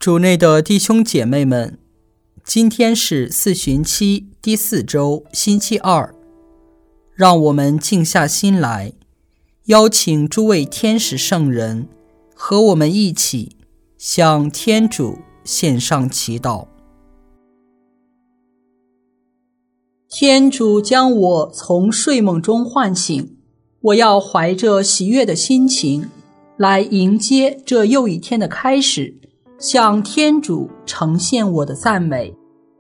主内的弟兄姐妹们，今天是四旬期第4周星期二，让我们静下心来，邀请诸位天使圣人和我们一起向天主献上祈祷。天主将我从睡梦中唤醒，我要怀着喜悦的心情来迎接这又一天的开始，向天主呈现我的赞美。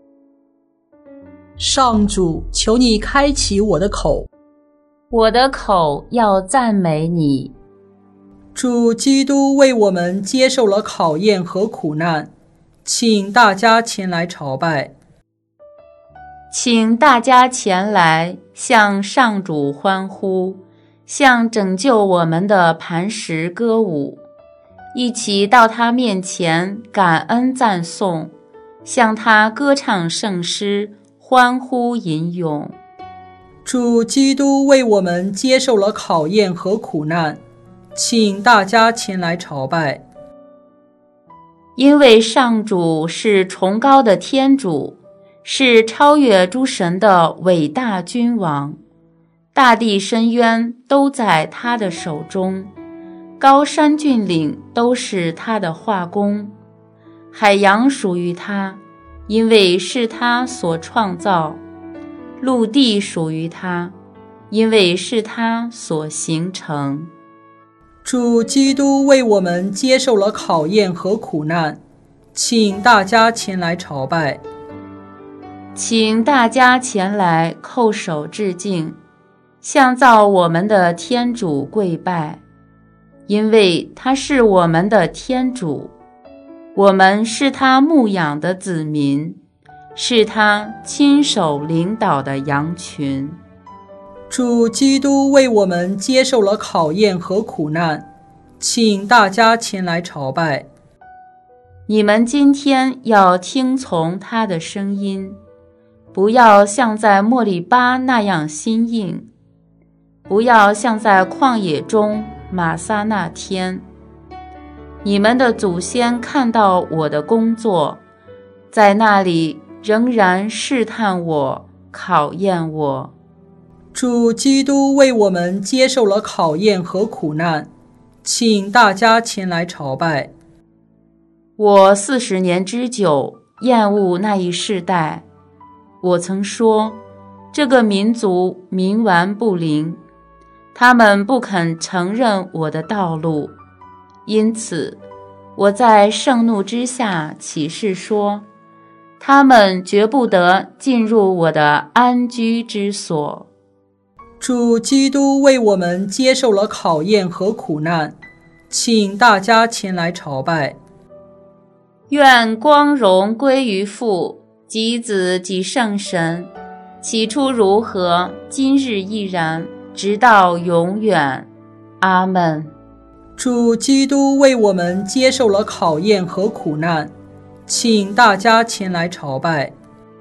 上主，求你开启我的口， 我的口要赞美你。 主基督为我们接受了考验和苦难，请大家前来朝拜。 请大家前来向上主欢呼，向拯救我们的磐石歌舞，一起到他面前感恩赞颂，向他歌唱圣诗，欢呼吟咏。 主基督为我们接受了考验和苦难，请大家前来朝拜。 因为上主是崇高的天主，是超越诸神的伟大君王，大地深渊都在他的手中，高山峻岭都是他的画工，海洋属于他，因为是他所创造；陆地属于他，因为是他所形成。 主基督为我们接受了考验和苦难，请大家前来朝拜。 请大家前来叩首致敬，向造我们的天主跪拜，因为他是我们的天主，我们是他牧养的子民，是他亲手领导的羊群。 主基督为我们接受了考验和苦难，请大家前来朝拜。 你们今天要听从他的声音，不要像在莫利巴那样心硬，不要像在旷野中玛撒那天。你们的祖先看到我的工作，在那里仍然试探我，考验我。 主基督为我们接受了考验和苦难，请大家前来朝拜。 我40年之久厌恶那一世代，我曾说，这个民族冥顽不灵，他们不肯承认我的道路，因此我在盛怒之下起誓说，他们绝不得进入我的安居之所。 主基督为我们接受了考验和苦难，请大家前来朝拜。 愿光荣归于父及子及圣神，起初如何，今日亦然，直到永远。阿们。 主基督为我们接受了考验和苦难，请大家前来朝拜。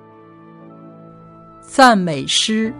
赞美诗。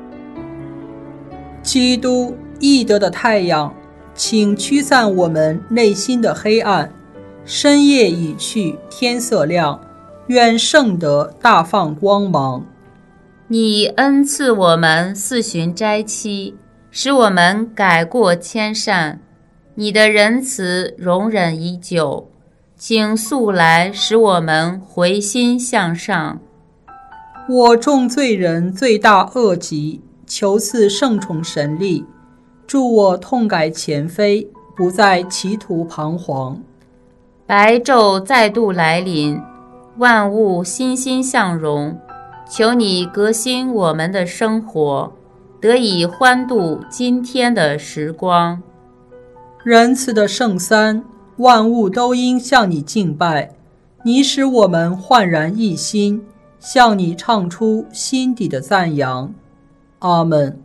基督，义德的太阳，请驱散我们内心的黑暗。深夜已去，天色亮，愿圣德大放光芒。 你恩赐我们4旬斋期，使我们改过迁善。你的仁慈容忍已久，请速来使我们回心向上。 我众罪人罪大恶极，求赐圣宠神力，助我痛改前非，不再歧途彷徨。 白昼再度来临，万物欣欣向荣，求你革新我们的生活，得以欢度今天的时光。 仁慈的圣三，万物都应向你敬拜，你使我们焕然一新，向你唱出心底的赞扬。阿们。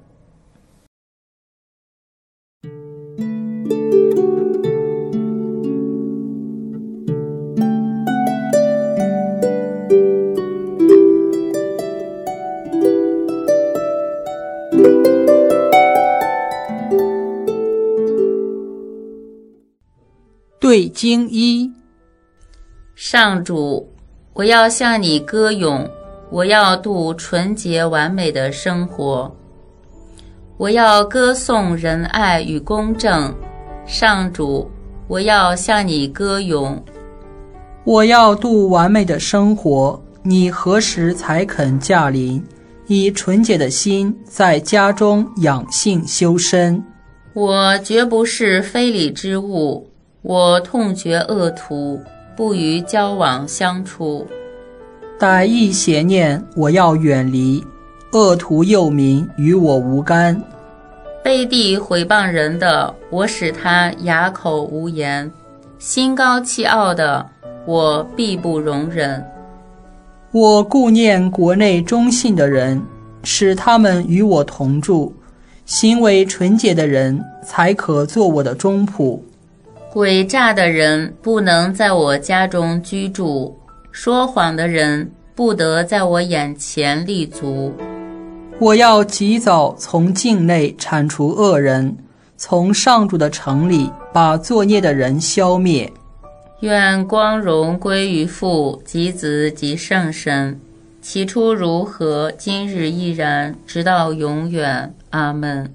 对经一， 上主，我要向你歌咏，我要度纯洁完美的生活。我要歌颂仁爱与公正，上主，我要向你歌咏。 我要度完美的生活，你何时才肯驾临？以纯洁的心在家中养性修身。 我绝不是非礼之物，我痛绝恶徒，不与交往相处。 歹意邪念我要远离，恶徒幼民与我无干。 背地毁谤人的，我使他哑口无言；心高气傲的，我必不容忍。 我顾念国内忠信的人，使他们与我同住，行为纯洁的人才可做我的忠仆。 诡诈的人不能在我家中居住，说谎的人不得在我眼前立足。 我要及早从境内铲除恶人，从上主的城里把作孽的人消灭。 愿光荣归于父及子及圣神，起初如何，今日依然，直到永远。阿们。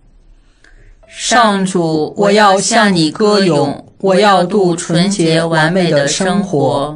上主，我要向你歌咏，我要度纯洁完美的生活。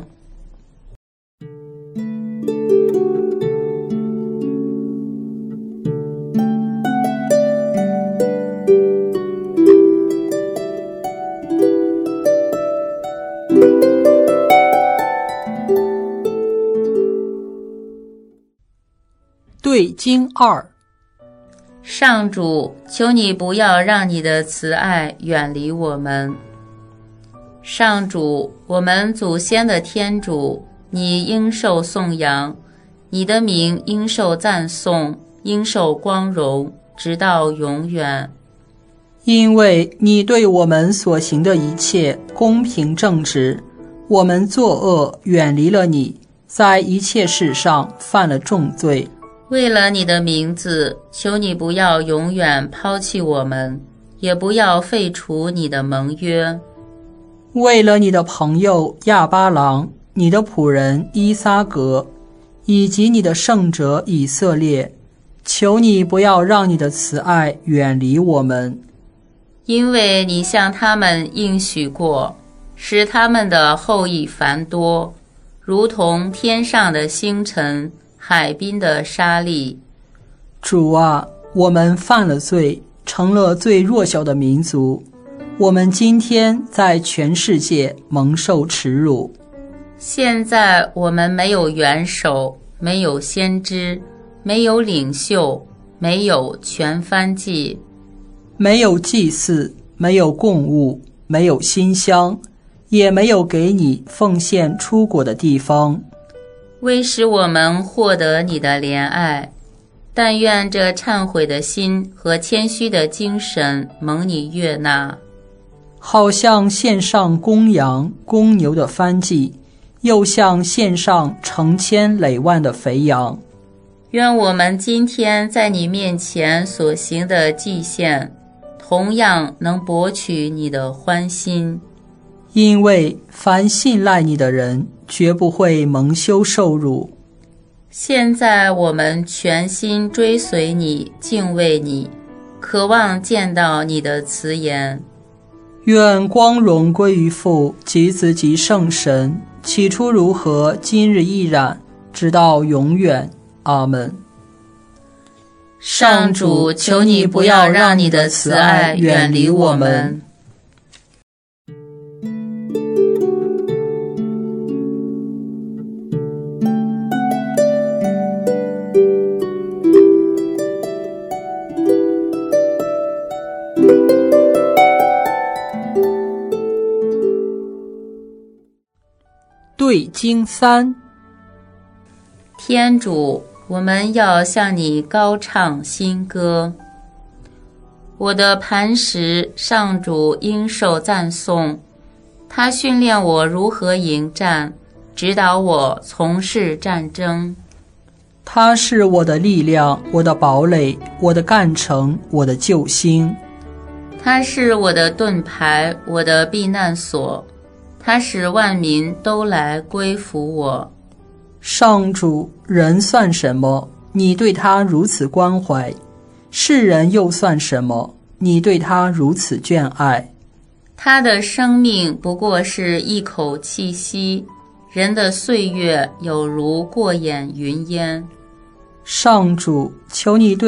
对经2。 上主，求你不要让你的慈爱远离我们。上主，我们祖先的天主，你应受颂扬，你的名应受赞颂，应受光荣，直到永远。 因为你对我们所行的一切公平正直，我们作恶远离了你，在一切事上犯了重罪。 为了你的名字，求你不要永远抛弃我们，也不要废除你的盟约。 为了你的朋友亚巴郎，你的仆人伊撒格，以及你的圣者以色列，求你不要让你的慈爱远离我们。 因为你向他们应许过，使他们的后裔繁多，如同天上的星辰，海滨的沙砾。 主啊，我们犯了罪，成了最弱小的民族，我们今天在全世界蒙受耻辱。 现在我们没有元首，没有先知，没有领袖，没有全燔祭， 没有祭祀，没有供物，没有馨香，也没有给你奉献出果的地方， 为使我们获得你的怜爱。但愿这忏悔的心和谦虚的精神蒙你悦纳， 好像献上公羊公牛的燔祭，又像献上成千累万的肥羊。 愿我们今天在你面前所行的祭献，同样能博取你的欢心。 因为凡信赖你的人，绝不会蒙羞受辱。 现在我们全心追随你，敬畏你，渴望见到你的慈颜。 愿光荣归于父及子及圣神，起初如何，今日依然，直到永远。阿们。 上主，求你不要让你的慈爱远离我们。 对经3。 天主，我们要向你高唱新歌。我的磐石，上主应受赞颂，他训练我如何迎战，指导我从事战争。 他是我的力量，我的堡垒，我的干城，我的救星。 他是我的盾牌，我的避难所。 他使万民都来归服我。 上主，人算什么？你对他如此关怀；世人又算什么？你对他如此眷爱。 他的生命不过是一口气息，人的岁月有如过眼云烟。 上主，求你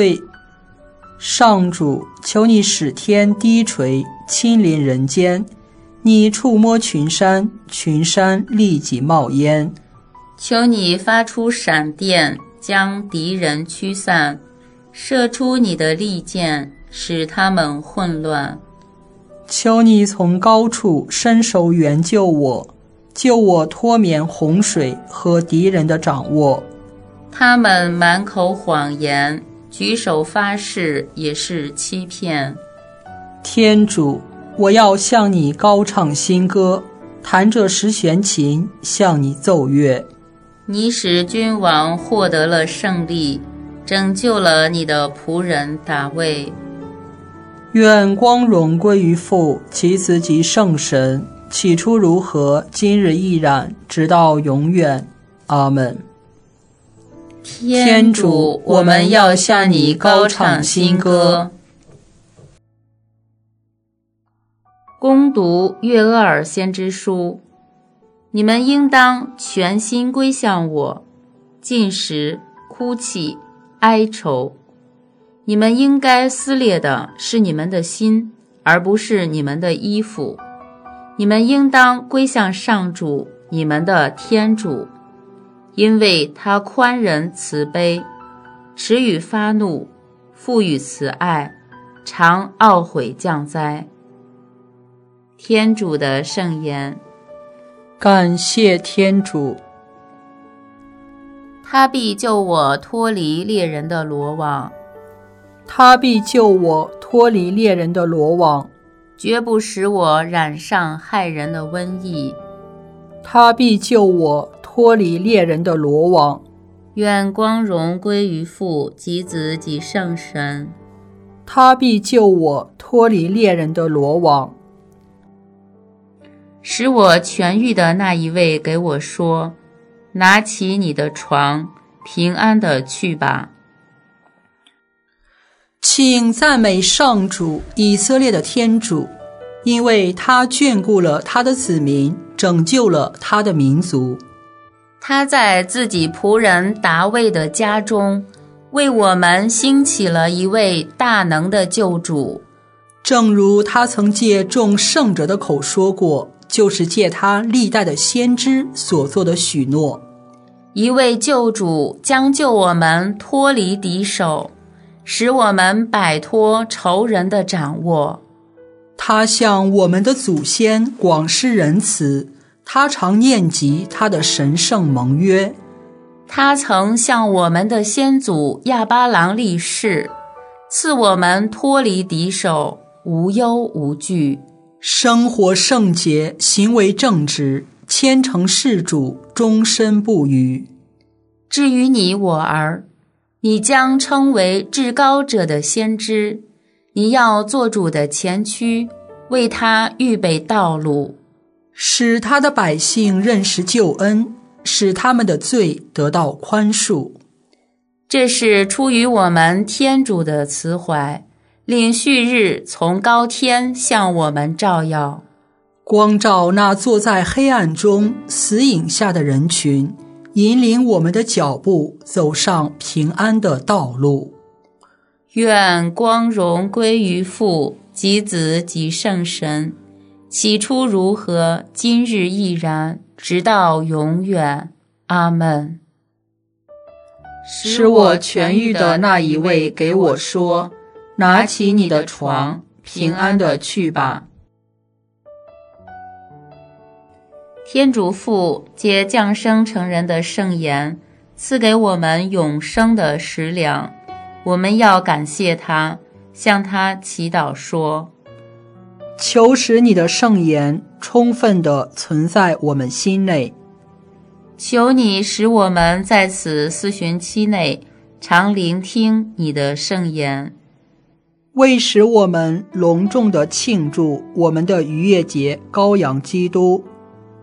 使天低垂，亲临人间；你触摸群山，群山立即冒烟。 求你发出闪电，将敌人驱散，射出你的利箭，使他们混乱。 求你从高处伸手援救我，救我脱免洪水和敌人的掌握。 他们满口谎言，举手发誓也是欺骗。 天主，我要向你高唱新歌，弹着十弦琴向你奏乐。 你使君王获得了胜利，拯救了你的仆人大卫。 愿光荣归于父及子及圣神，起初如何，今日亦然，直到永远。阿们。 天主，我们要向你高唱新歌。恭读岳厄尔先知书。你们应当全心归向我，进食、哭泣、哀愁。你们应该撕裂的是你们的心，而不是你们的衣服。你们应当归向上主，你们的天主，因为他宽仁慈悲，迟予发怒，富予慈爱，常懊悔降灾。天主的圣言。 感谢天主。 他必救我脱离猎人的罗网， 他必救我脱离猎人的罗网， 绝不使我染上害人的瘟疫。 他必救我脱离猎人的罗网。 愿光荣归于父及子及圣神。 他必救我脱离猎人的罗网。 使我痊愈的那一位给我说：拿起你的床，平安地去吧。 请赞美上主，以色列的天主，因为他眷顾了他的子民，拯救了他的民族。 他在自己仆人达味的家中，为我们兴起了一位大能的救主。 正如他曾借众圣者的口说过，就是借他历代的先知所做的许诺。 一位救主将救我们脱离敌手，使我们摆脱仇人的掌握。 他向我们的祖先广施仁慈，他常念及他的神圣盟约。 他曾向我们的先祖亚巴郎立誓，赐我们脱离敌手，无忧无惧， 生活圣洁，行为正直，虔诚事主，终身不渝。 至于你我儿，你将称为至高者的先知，你要做主的前驱，为他预备道路， 使他的百姓认识救恩，使他们的罪得到宽恕。 这是出于我们天主的慈怀，令旭日从高天向我们照耀， 光照那坐在黑暗中死影下的人群，引领我们的脚步走上平安的道路。 愿光荣归于父及子及圣神，起初如何，今日亦然，直到永远。阿们。 使我痊愈的那一位给我说：拿起你的床，平安地去吧。 天主父借降生成人的圣言，赐给我们永生的食粮，我们要感谢他，向他祈祷说： 求使你的圣言充分地存在我们心内。 求你使我们在此4旬期内常聆听你的圣言， 为使我们隆重地庆祝我们的逾越节羔羊基督，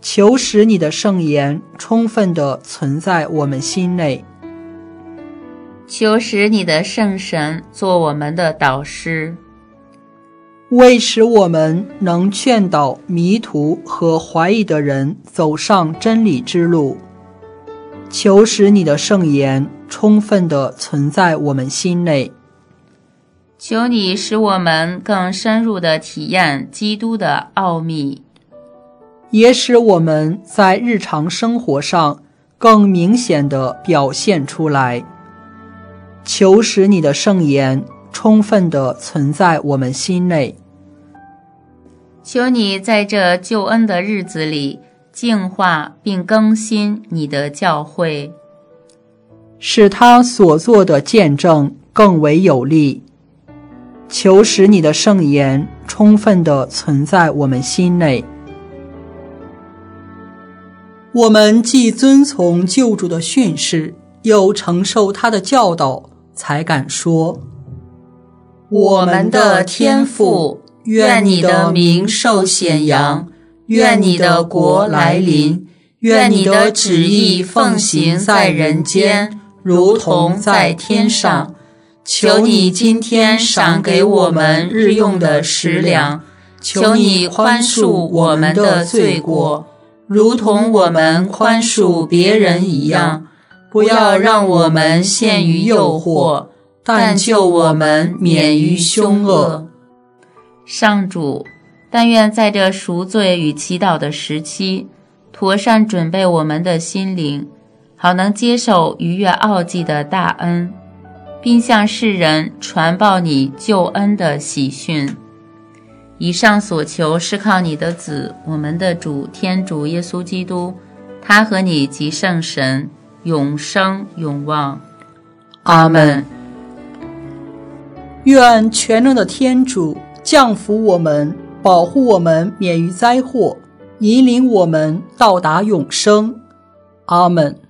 求使你的圣言充分地存在我们心内。 求使你的圣神做我们的导师， 为使我们能劝导迷途和怀疑的人走上真理之路，求使你的圣言充分地存在我们心内。 求你使我们更深入地体验基督的奥秘， 也使我们在日常生活上更明显地表现出来。求使你的圣言充分地存在我们心内。 求你在这救恩的日子里净化并更新你的教会， 使他所做的见证更为有力。求使你的圣言充分地存在我们心内。我们既遵从救主的训示，又承受他的教导，才敢说： 我们的天父，愿你的名受显扬，愿你的国来临，愿你的旨意奉行在人间，如同在天上。求你今天赏给我们日用的食粮，求你宽恕我们的罪过，如同我们宽恕别人一样。不要让我们陷于诱惑，但救我们免于凶恶。上主，但愿在这赎罪与祈祷的时期，妥善准备我们的心灵，好能接受逾越奥迹的大恩，并向世人传报你救恩的喜讯。以上所求是靠你的子，我们的主天主耶稣基督，他和你及圣神永生永望。阿们。 愿全能的天主降福我们，保护我们免于灾祸，引领我们到达永生。阿们。